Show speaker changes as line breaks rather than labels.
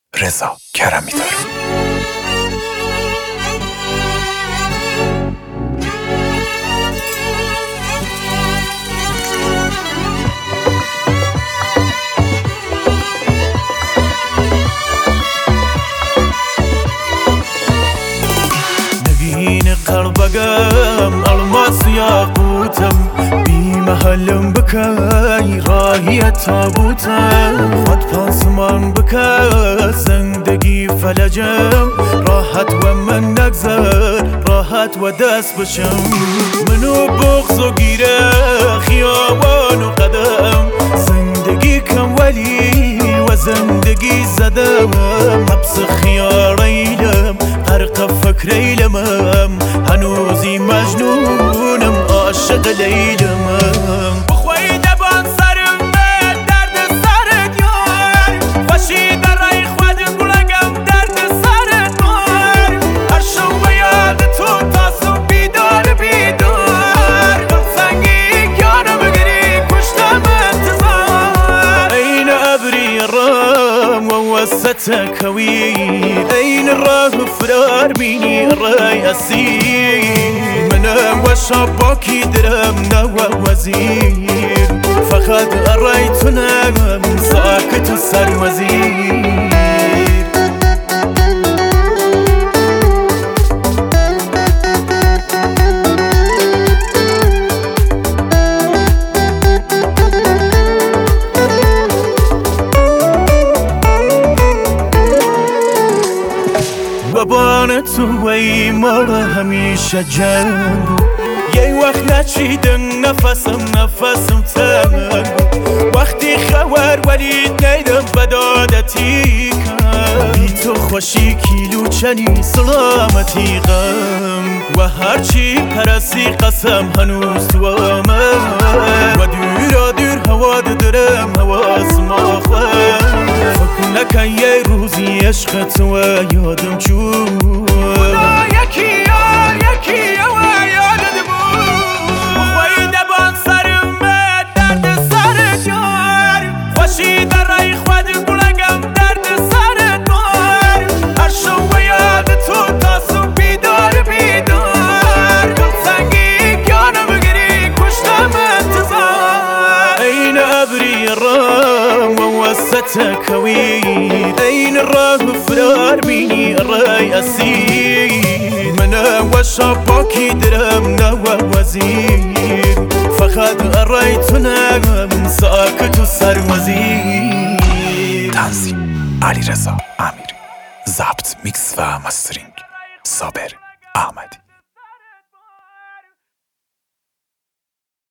رضا کرمی دارم.
نگین قربگم الماس یاقوتم بی محلم بکی راهی تابوتم خود پاسمان بکن زندگی فلجم راحت و من نگذر راحت و دست بشم منو بغض و گیره خیابان و قدم زندگی کم ولی و زندگی زدم حبس خیار ایلم غرق فکر ایلمم هنوزی مجنونم عاشق لیلمم بخوای دبان سرم به درد سرت یار خوشی در رای خود بلگم درد سرت مار هر شو به یاد تو تاسو بیدار بیدار دلسنگی یارو بگیری کشتم انتظار این ابری رام و وسط کویر این راه فرار بینی رای اسیر منم و شباکی درم نو وزیر فقط رایتونم ساکت و سر وزیر بابان تو ای ما را همیشه جنگ یه وقت نچیدن نفسم تنگ وقتی خبر ولی نیدم بدادتی کن بی تو خوشی کیلو چنی سلامتی غم و هرچی پرستی قسم هنوز تو آمد و دور هوا درم حواس ما خواهم فکر نکن یه روزی عشق تو یادم چون یکی و یادت بود بخوای دبان سرم به درد سرت یار خوشی در رای خود بلگم درد سرت مار هر شو به یاد تو تاسو بیدار بیدار دلسنگی یانو بگیری کشتم انتظار این ابری رام و وسط کویر این راه فرار بینی رای اسیر منم و شباکی درم نو وزیر فقط رایتونم ساکت و سر وزیر
تنظیم علیرضا امیری، ضبط میکس و مسترینگ صابر احمدی.